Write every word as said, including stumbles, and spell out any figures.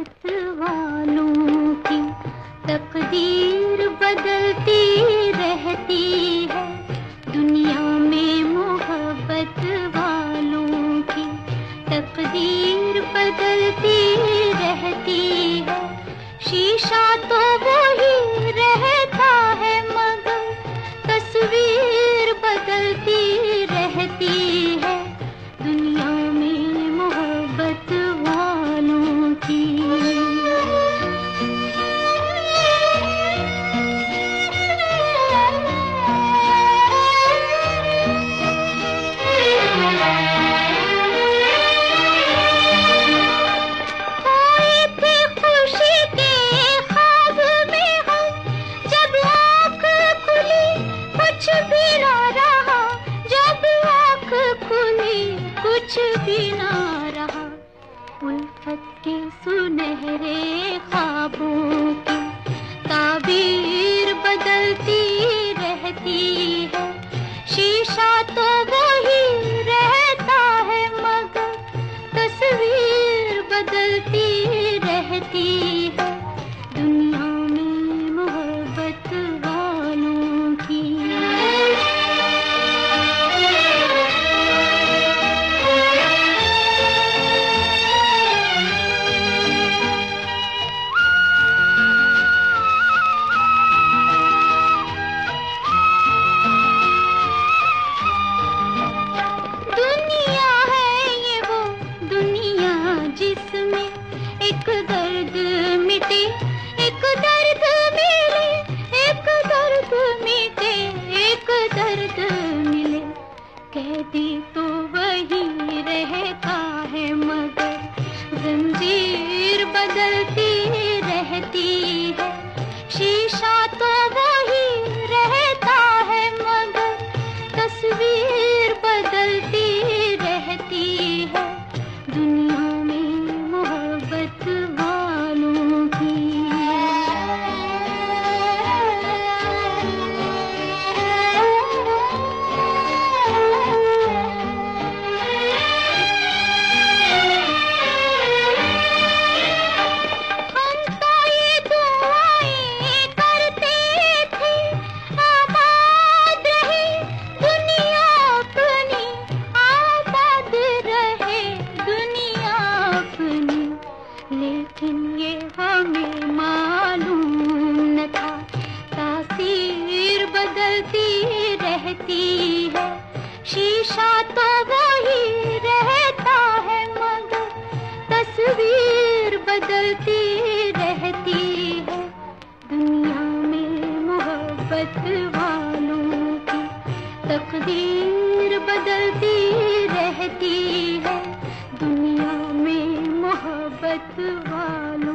मोहब्बत वालों की तकदीर बदलती रहती है। दुनिया में मोहब्बत वालों की तकदीर बदलती रहती है। शीशा तो वही रहता है मगर तस्वीर बदलती रहती है। दुनिया में मोहब्बत वालों की। कुछ भी ना रहा उल्फत के सुनहरे ख्वाबों की ताबीर बदलती रहती है। शीशा तो वही रहता है मगर तस्वीर बदलती रहती है। दुनिया में मोहब्बत वालों की। एक दर्द मिटे एक दर्द मिले, एक दर्द मिटे एक दर्द मिले। कैदी तो वही रहता है मगर जंजीर बदलती रहती है। शीशा तो वही रहता है मगर तस्वीर बदलती रहती है। दुनिया में मोहब्बत वालों की। हम तो ये दुआएं करते थे आबाद रहे दुनिया अपनी, आबाद रहे दुनिया अपनी। लेकिन ये हमें मालूम न था तासीर बदलती रहती है। शीशा तो वही रहता है मगर तस्वीर बदलती रहती है। दुनिया में मोहब्बत वालों की तकदीर बदलती रहती है। दुनिया में मोहब्बत वालों